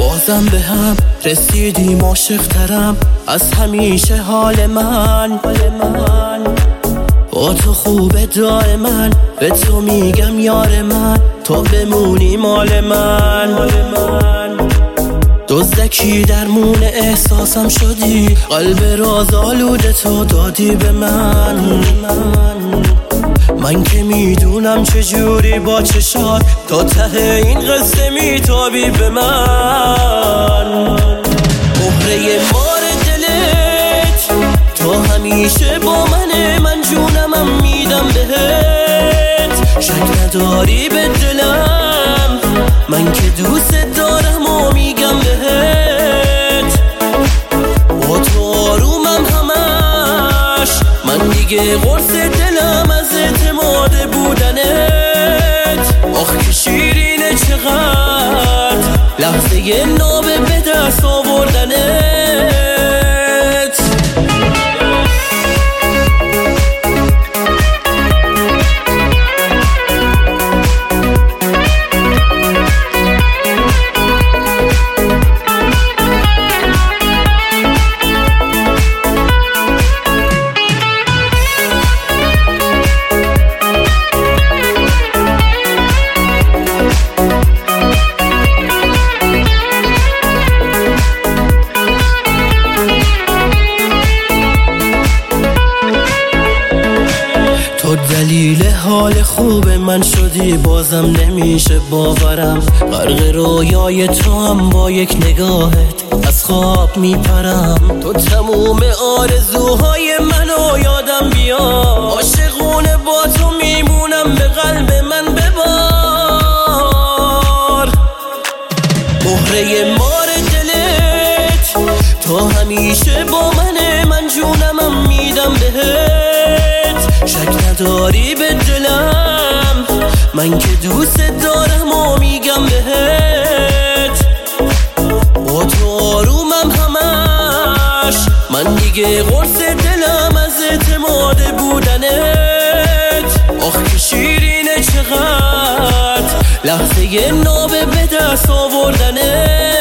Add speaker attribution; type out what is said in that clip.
Speaker 1: بازم به هم رسیدیم عاشق‌ترم از همیشه حال من با تو خوبه دار من به تو میگم یار من تو بمونی مال من دزدکی درمون احساسم شدی قلب راز آلوده تو دادی به من که میدونم چجوری با چشات تا ته این قصه میتابی به من مهره مار دلت تو همیشه با منه من جونمم میدم بهت شک نداری به دلم من که دوست دارم و میگم بهت با تو آرومم همش من دیگه قرص دلم از اعتماد بودنت آخ که شیرینه چقدر لحظه نابه به دست آوردنت تو دلیل حال خوب من شدی بازم نمیشه باورم غرق رویای تو هم با یک نگاهت از خواب میپرم تو تموم آرزوهای منو یادم بیا عاشقونه با تو میمونم به قلب من ببار مهره مار دلت تو همیشه با منه من جونمم میدم بهت شک نداری به دلم من که دوست دارم و میگم بهت با تو آرومم همش من دیگه قرص دلم از اعتماد بودنت آخ که شیرینه چقدر لحظه نابه به دست آوردنت